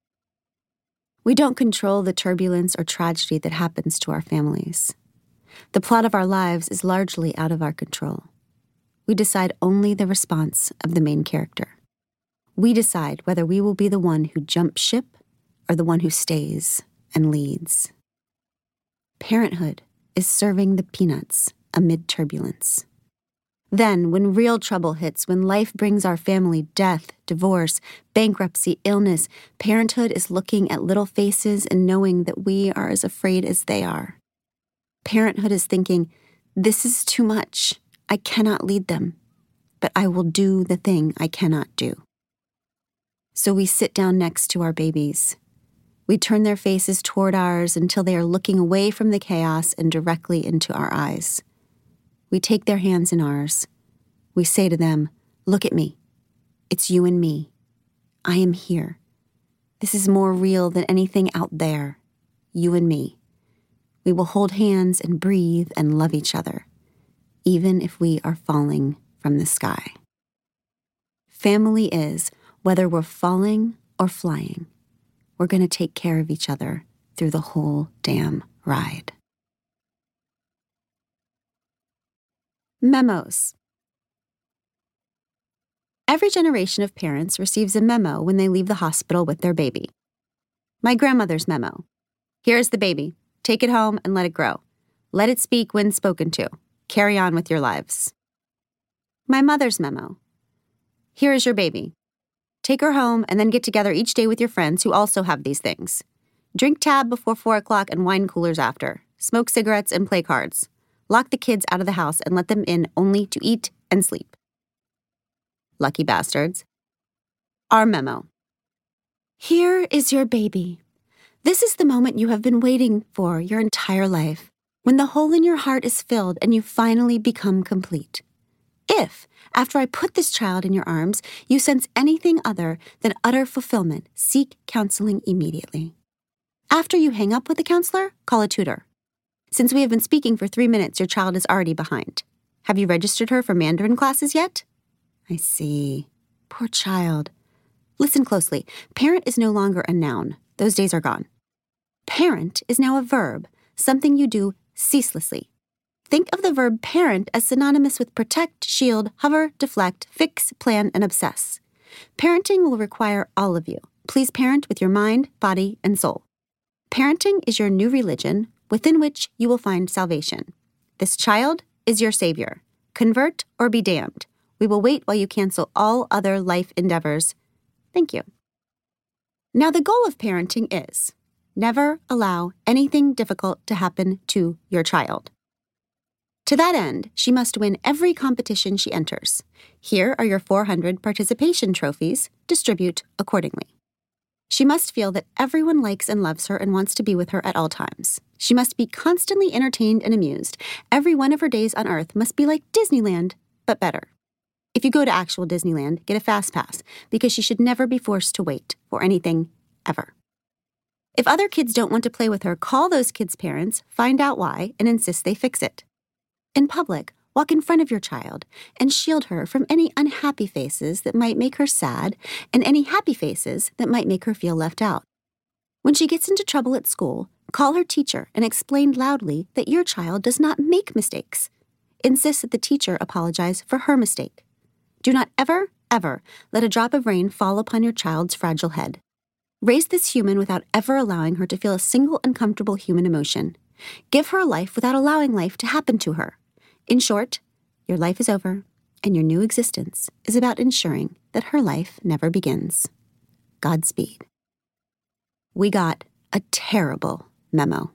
We don't control the turbulence or tragedy that happens to our families. The plot of our lives is largely out of our control. We decide only the response of the main character. We decide whether we will be the one who jumps ship or the one who stays and leads. Parenthood is serving the peanuts amid turbulence. Then, when real trouble hits, when life brings our family death, divorce, bankruptcy, illness, parenthood is looking at little faces and knowing that we are as afraid as they are. Parenthood is thinking, this is too much. I cannot lead them, but I will do the thing I cannot do. So we sit down next to our babies. We turn their faces toward ours until they are looking away from the chaos and directly into our eyes. We take their hands in ours. We say to them, look at me. It's you and me. I am here. This is more real than anything out there. You and me. We will hold hands and breathe and love each other, even if we are falling from the sky. Family is, whether we're falling or flying, we're going to take care of each other through the whole damn ride. Memos. Every generation of parents receives a memo when they leave the hospital with their baby. My grandmother's memo. Here's the baby. Take it home and let it grow. Let it speak when spoken to. Carry on with your lives. My mother's memo. Here is your baby. Take her home and then get together each day with your friends who also have these things. Drink tab before four o'clock and wine coolers after. Smoke cigarettes and play cards. Lock the kids out of the house and let them in only to eat and sleep. Lucky bastards. Our memo. Here is your baby. This is the moment you have been waiting for your entire life, when the hole in your heart is filled and you finally become complete. If, after I put this child in your arms, you sense anything other than utter fulfillment, seek counseling immediately. After you hang up with the counselor, call a tutor. Since we have been speaking for three minutes, your child is already behind. Have you registered her for Mandarin classes yet? I see. Poor child. Listen closely. Parent is no longer a noun. Those days are gone. Parent is now a verb, something you do ceaselessly. Think of the verb parent as synonymous with protect, shield, hover, deflect, fix, plan, and obsess. Parenting will require all of you. Please parent with your mind, body, and soul. Parenting is your new religion, within which you will find salvation. This child is your savior. Convert or be damned. We will wait while you cancel all other life endeavors. Thank you. Now, the goal of parenting is never allow anything difficult to happen to your child. To that end, she must win every competition she enters. Here are your four hundred participation trophies. Distribute accordingly. She must feel that everyone likes and loves her and wants to be with her at all times. She must be constantly entertained and amused. Every one of her days on Earth must be like Disneyland, but better. If you go to actual Disneyland, get a fast pass, because she should never be forced to wait for anything, ever. If other kids don't want to play with her, call those kids' parents, find out why, and insist they fix it. In public, walk in front of your child and shield her from any unhappy faces that might make her sad and any happy faces that might make her feel left out. When she gets into trouble at school, call her teacher and explain loudly that your child does not make mistakes. Insist that the teacher apologize for her mistake. Do not ever, ever let a drop of rain fall upon your child's fragile head. Raise this human without ever allowing her to feel a single uncomfortable human emotion. Give her a life without allowing life to happen to her. In short, your life is over, and your new existence is about ensuring that her life never begins. Godspeed. We got a terrible memo.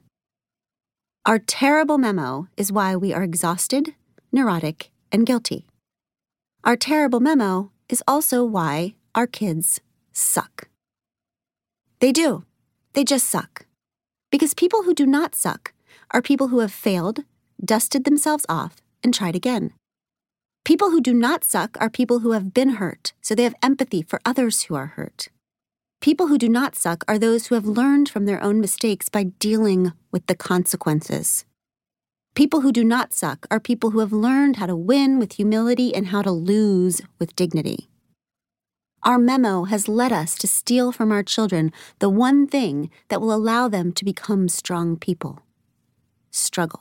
Our terrible memo is why we are exhausted, neurotic, and guilty. Our terrible memo is also why our kids suck. They do. They just suck. Because people who do not suck are people who have failed, dusted themselves off, and tried again. People who do not suck are people who have been hurt, so they have empathy for others who are hurt. People who do not suck are those who have learned from their own mistakes by dealing with the consequences. People who do not suck are people who have learned how to win with humility and how to lose with dignity. Our memo has led us to steal from our children the one thing that will allow them to become strong people: struggle.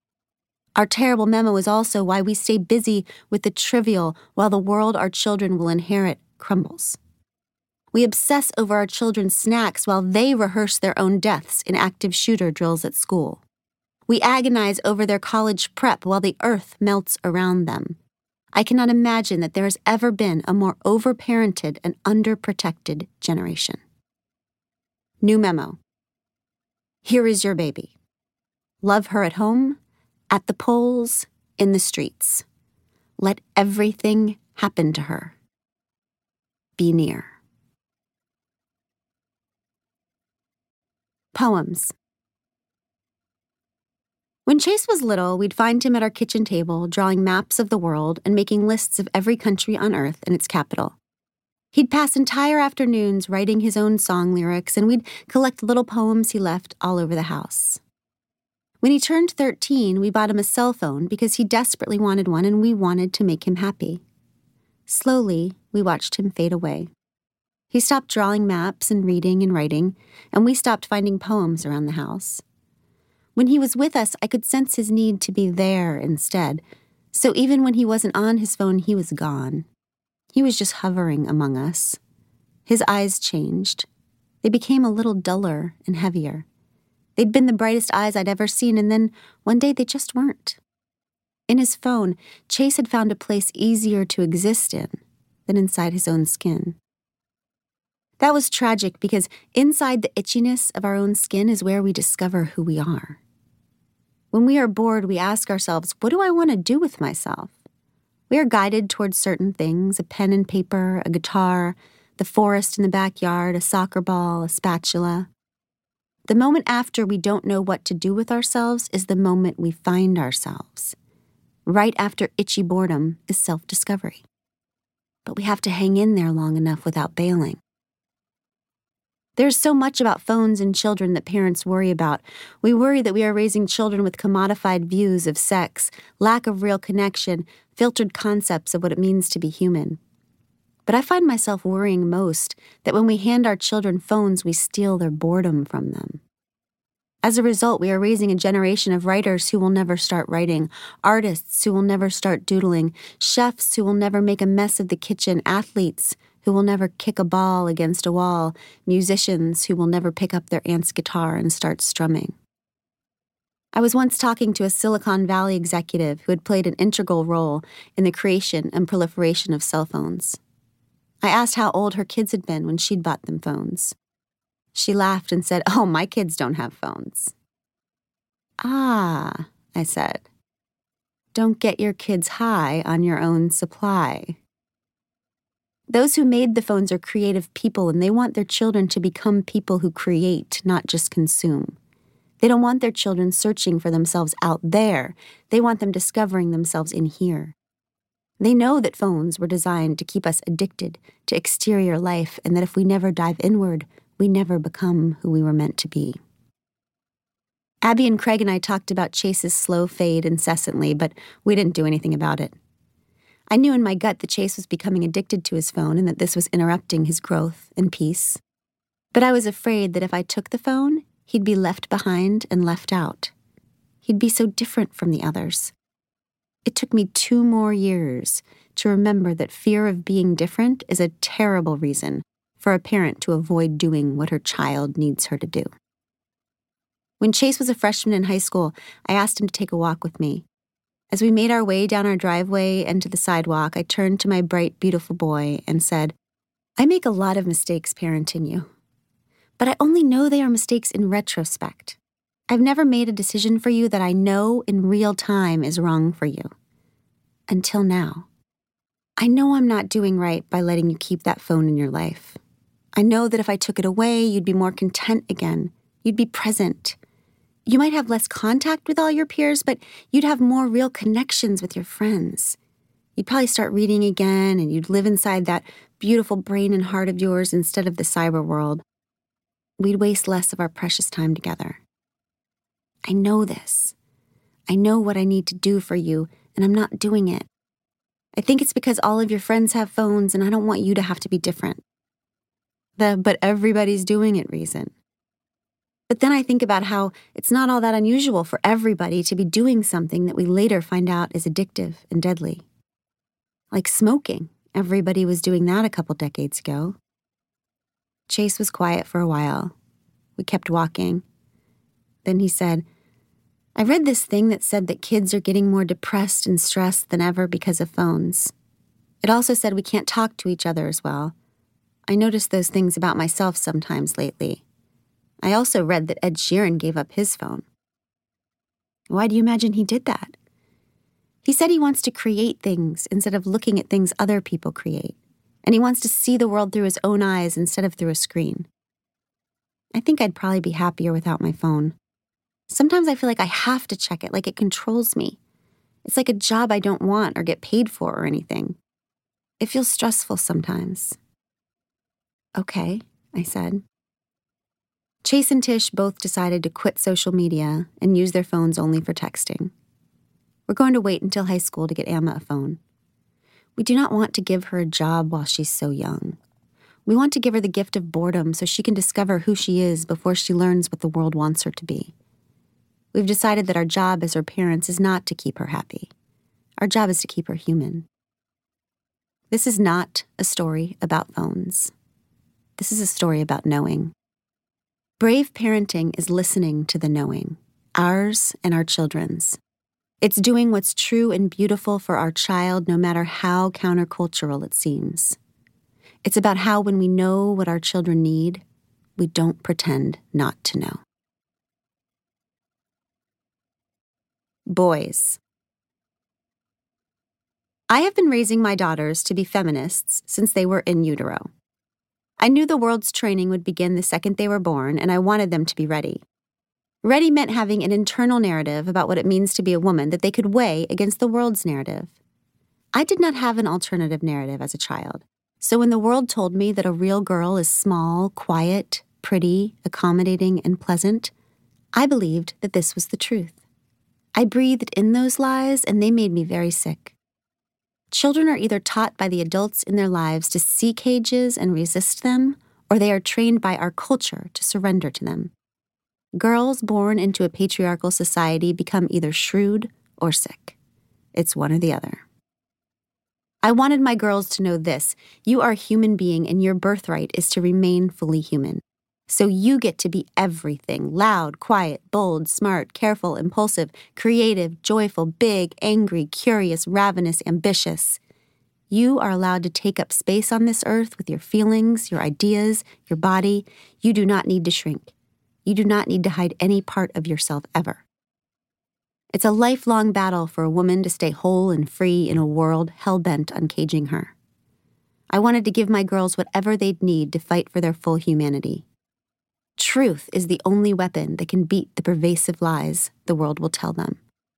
Our terrible memo is also why we stay busy with the trivial while the world our children will inherit crumbles. We obsess over our children's snacks while they rehearse their own deaths in active shooter drills at school. We agonize over their college prep while the earth melts around them. I cannot imagine that there has ever been a more overparented and underprotected generation. New memo. Here is your baby. Love her at home, at the polls, in the streets. Let everything happen to her. Be near. Poems. When Chase was little, we'd find him at our kitchen table drawing maps of the world and making lists of every country on Earth and its capital. He'd pass entire afternoons writing his own song lyrics, and we'd collect little poems he left all over the house. When he turned thirteen, we bought him a cell phone because he desperately wanted one and we wanted to make him happy. Slowly, we watched him fade away. He stopped drawing maps and reading and writing, and we stopped finding poems around the house. When he was with us, I could sense his need to be there instead, so even when he wasn't on his phone, he was gone. He was just hovering among us. His eyes changed. They became a little duller and heavier. They'd been the brightest eyes I'd ever seen, and then one day they just weren't. In his phone, Chase had found a place easier to exist in than inside his own skin. That was tragic because inside the itchiness of our own skin is where we discover who we are. When we are bored, we ask ourselves, what do I want to do with myself? We are guided towards certain things: a pen and paper, a guitar, the forest in the backyard, a soccer ball, a spatula. The moment after we don't know what to do with ourselves is the moment we find ourselves. Right after itchy boredom is self-discovery. But we have to hang in there long enough without bailing. There's so much about phones and children that parents worry about. We worry that we are raising children with commodified views of sex, lack of real connection, filtered concepts of what it means to be human. But I find myself worrying most that when we hand our children phones, we steal their boredom from them. As a result, we are raising a generation of writers who will never start writing, artists who will never start doodling, chefs who will never make a mess of the kitchen, athletes who will never kick a ball against a wall, musicians who will never pick up their aunt's guitar and start strumming. I was once talking to a Silicon Valley executive who had played an integral role in the creation and proliferation of cell phones. I asked how old her kids had been when she'd bought them phones. She laughed and said, "Oh, my kids don't have phones." "Ah," I said. "Don't get your kids high on your own supply." Those who made the phones are creative people, and they want their children to become people who create, not just consume. They don't want their children searching for themselves out there. They want them discovering themselves in here. They know that phones were designed to keep us addicted to exterior life, and that if we never dive inward, we never become who we were meant to be. Abby and Craig and I talked about Chase's slow fade incessantly, but we didn't do anything about it. I knew in my gut that Chase was becoming addicted to his phone and that this was interrupting his growth and peace. But I was afraid that if I took the phone, he'd be left behind and left out. He'd be so different from the others. It took me two more years to remember that fear of being different is a terrible reason for a parent to avoid doing what her child needs her to do. When Chase was a freshman in high school, I asked him to take a walk with me. As we made our way down our driveway and to the sidewalk, I turned to my bright, beautiful boy and said, "I make a lot of mistakes parenting you, but I only know they are mistakes in retrospect. I've never made a decision for you that I know in real time is wrong for you. Until now. I know I'm not doing right by letting you keep that phone in your life. I know that if I took it away, you'd be more content again. You'd be present. You might have less contact with all your peers, but you'd have more real connections with your friends. You'd probably start reading again, and you'd live inside that beautiful brain and heart of yours instead of the cyber world. We'd waste less of our precious time together. I know this. I know what I need to do for you, and I'm not doing it. I think it's because all of your friends have phones, and I don't want you to have to be different. The but everybody's doing it reason. But then I think about how it's not all that unusual for everybody to be doing something that we later find out is addictive and deadly. Like smoking. Everybody was doing that a couple decades ago. Chase was quiet for a while. We kept walking. Then he said, "I read this thing that said that kids are getting more depressed and stressed than ever because of phones. It also said we can't talk to each other as well. I noticed those things about myself sometimes lately. I also read that Ed Sheeran gave up his phone." "Why do you imagine he did that?" "He said he wants to create things instead of looking at things other people create. And he wants to see the world through his own eyes instead of through a screen. I think I'd probably be happier without my phone. Sometimes I feel like I have to check it, like it controls me. It's like a job I don't want or get paid for or anything. It feels stressful sometimes." "Okay," I said. Chase and Tish both decided to quit social media and use their phones only for texting. We're going to wait until high school to get Emma a phone. We do not want to give her a job while she's so young. We want to give her the gift of boredom so she can discover who she is before she learns what the world wants her to be. We've decided that our job as her parents is not to keep her happy. Our job is to keep her human. This is not a story about phones. This is a story about knowing. Brave parenting is listening to the knowing, ours and our children's. It's doing what's true and beautiful for our child no matter how countercultural it seems. It's about how when we know what our children need, we don't pretend not to know. Boys. I have been raising my daughters to be feminists since they were in utero. I knew the world's training would begin the second they were born, and I wanted them to be ready. Ready meant having an internal narrative about what it means to be a woman that they could weigh against the world's narrative. I did not have an alternative narrative as a child, so when the world told me that a real girl is small, quiet, pretty, accommodating, and pleasant, I believed that this was the truth. I breathed in those lies, and they made me very sick. Children are either taught by the adults in their lives to see cages and resist them, or they are trained by our culture to surrender to them. Girls born into a patriarchal society become either shrewd or sick. It's one or the other. I wanted my girls to know this: you are a human being and your birthright is to remain fully human. So you get to be everything: loud, quiet, bold, smart, careful, impulsive, creative, joyful, big, angry, curious, ravenous, ambitious. You are allowed to take up space on this earth with your feelings, your ideas, your body. You do not need to shrink. You do not need to hide any part of yourself ever. It's a lifelong battle for a woman to stay whole and free in a world hell-bent on caging her. I wanted to give my girls whatever they'd need to fight for their full humanity. Truth is the only weapon that can beat the pervasive lies the world will tell them.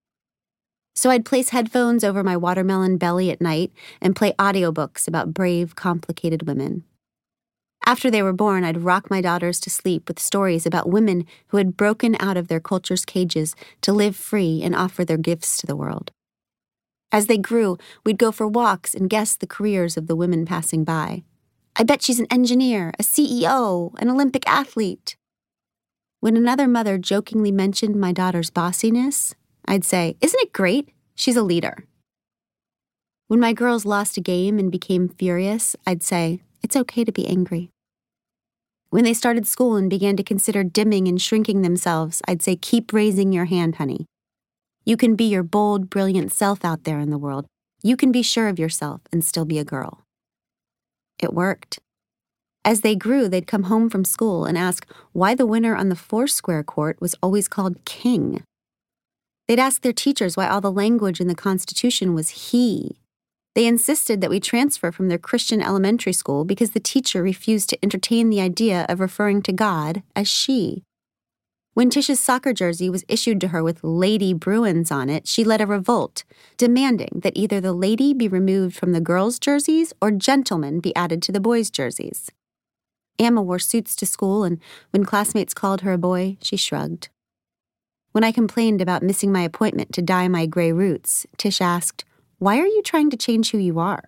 So I'd place headphones over my watermelon belly at night and play audiobooks about brave, complicated women. After they were born, I'd rock my daughters to sleep with stories about women who had broken out of their culture's cages to live free and offer their gifts to the world. As they grew, we'd go for walks and guess the careers of the women passing by. I bet she's an engineer, a C E O, an Olympic athlete. When another mother jokingly mentioned my daughter's bossiness, I'd say, "Isn't it great? She's a leader." When my girls lost a game and became furious, I'd say, "It's okay to be angry." When they started school and began to consider dimming and shrinking themselves, I'd say, "Keep raising your hand, honey. You can be your bold, brilliant self out there in the world. You can be sure of yourself and still be a girl." It worked. As they grew, they'd come home from school and ask why the winner on the four-square court was always called king. They'd ask their teachers why all the language in the Constitution was he. They insisted that we transfer from their Christian elementary school because the teacher refused to entertain the idea of referring to God as she. When Tish's soccer jersey was issued to her with Lady Bruins on it, she led a revolt, demanding that either the lady be removed from the girls' jerseys or gentlemen be added to the boys' jerseys. Amma wore suits to school, and when classmates called her a boy, she shrugged. When I complained about missing my appointment to dye my gray roots, Tish asked, "Why are you trying to change who you are?"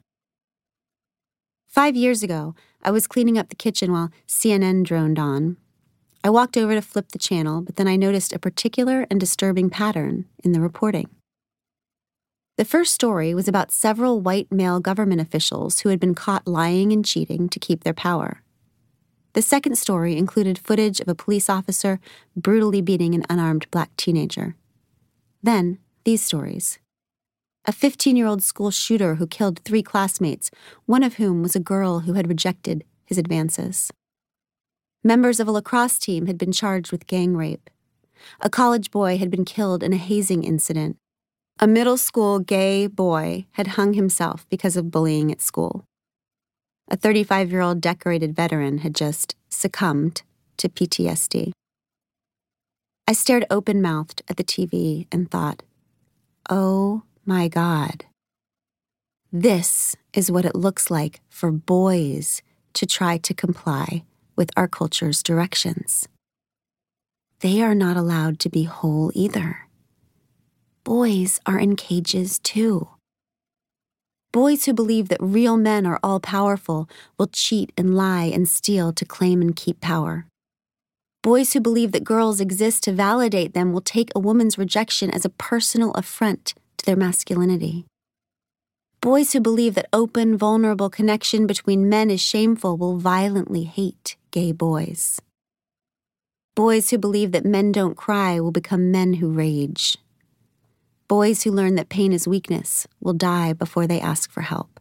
Five years ago, I was cleaning up the kitchen while C N N droned on. I walked over to flip the channel, but then I noticed a particular and disturbing pattern in the reporting. The first story was about several white male government officials who had been caught lying and cheating to keep their power. The second story included footage of a police officer brutally beating an unarmed black teenager. Then, these stories. A fifteen-year-old school shooter who killed three classmates, one of whom was a girl who had rejected his advances. Members of a lacrosse team had been charged with gang rape. A college boy had been killed in a hazing incident. A middle school gay boy had hung himself because of bullying at school. A thirty-five-year-old decorated veteran had just succumbed to P T S D. I stared open-mouthed at the T V and thought, oh my God. This is what it looks like for boys to try to comply with our culture's directions. They are not allowed to be whole either. Boys are in cages too. Boys who believe that real men are all-powerful will cheat and lie and steal to claim and keep power. Boys who believe that girls exist to validate them will take a woman's rejection as a personal affront to their masculinity. Boys who believe that open, vulnerable connection between men is shameful will violently hate gay boys. Boys who believe that men don't cry will become men who rage. Boys who learn that pain is weakness will die before they ask for help.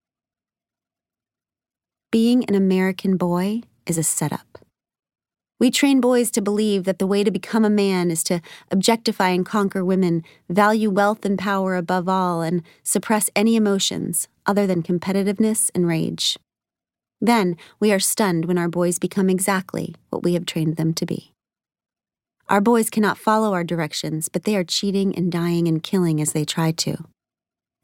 Being an American boy is a setup. We train boys to believe that the way to become a man is to objectify and conquer women, value wealth and power above all, and suppress any emotions other than competitiveness and rage. Then we are stunned when our boys become exactly what we have trained them to be. Our boys cannot follow our directions, but they are cheating and dying and killing as they try to.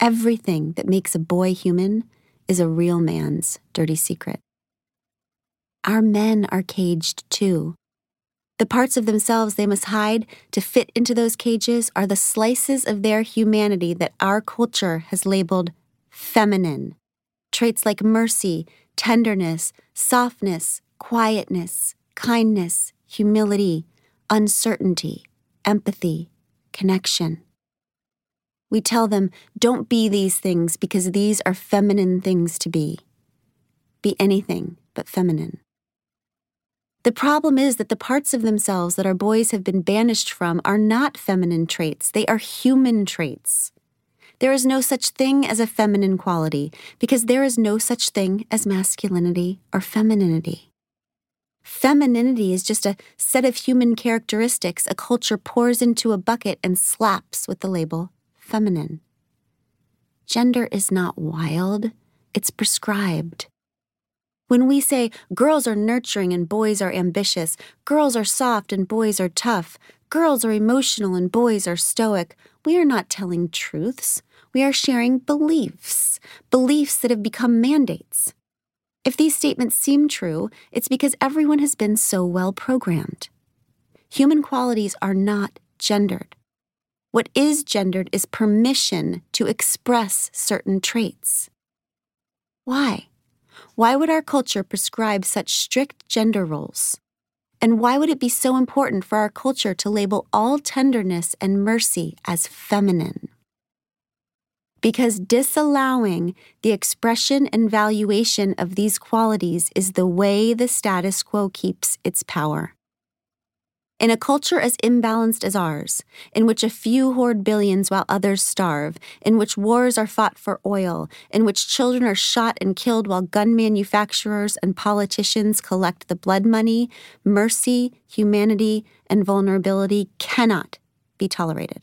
Everything that makes a boy human is a real man's dirty secret. Our men are caged too. The parts of themselves they must hide to fit into those cages are the slices of their humanity that our culture has labeled feminine. Traits like mercy, tenderness, softness, quietness, kindness, humility, uncertainty, empathy, connection. We tell them, don't be these things because these are feminine things to be. Be anything but feminine. The problem is that the parts of themselves that our boys have been banished from are not feminine traits, they are human traits. There is no such thing as a feminine quality because there is no such thing as masculinity or femininity. Femininity is just a set of human characteristics a culture pours into a bucket and slaps with the label feminine. Gender is not wild, it's prescribed. When we say girls are nurturing and boys are ambitious, girls are soft and boys are tough, girls are emotional and boys are stoic, we are not telling truths. We are sharing beliefs, beliefs that have become mandates. If these statements seem true, it's because everyone has been so well programmed. Human qualities are not gendered. What is gendered is permission to express certain traits. Why? Why would our culture prescribe such strict gender roles? And why would it be so important for our culture to label all tenderness and mercy as feminine? Because disallowing the expression and valuation of these qualities is the way the status quo keeps its power. In a culture as imbalanced as ours, in which a few hoard billions while others starve, in which wars are fought for oil, in which children are shot and killed while gun manufacturers and politicians collect the blood money, mercy, humanity, and vulnerability cannot be tolerated.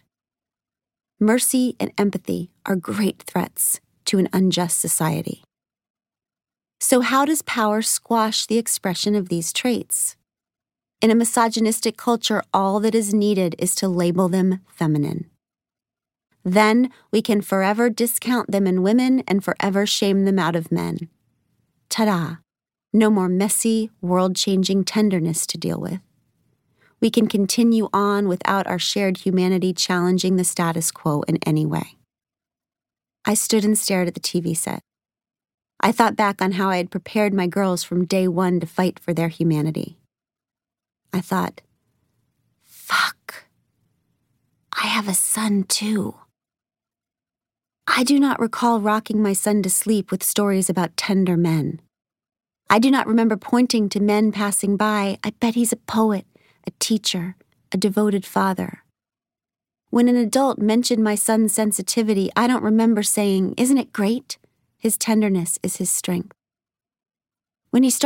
Mercy and empathy are great threats to an unjust society. So how does power squash the expression of these traits? In a misogynistic culture, all that is needed is to label them feminine. Then we can forever discount them in women and forever shame them out of men. Ta-da! No more messy, world-changing tenderness to deal with. We can continue on without our shared humanity challenging the status quo in any way. I stood and stared at the T V set. I thought back on how I had prepared my girls from day one to fight for their humanity. I thought, fuck, I have a son too. I do not recall rocking my son to sleep with stories about tender men. I do not remember pointing to men passing by. I bet he's a poet, a teacher, a devoted father. When an adult mentioned my son's sensitivity, I don't remember saying, isn't it great? His tenderness is his strength. When he started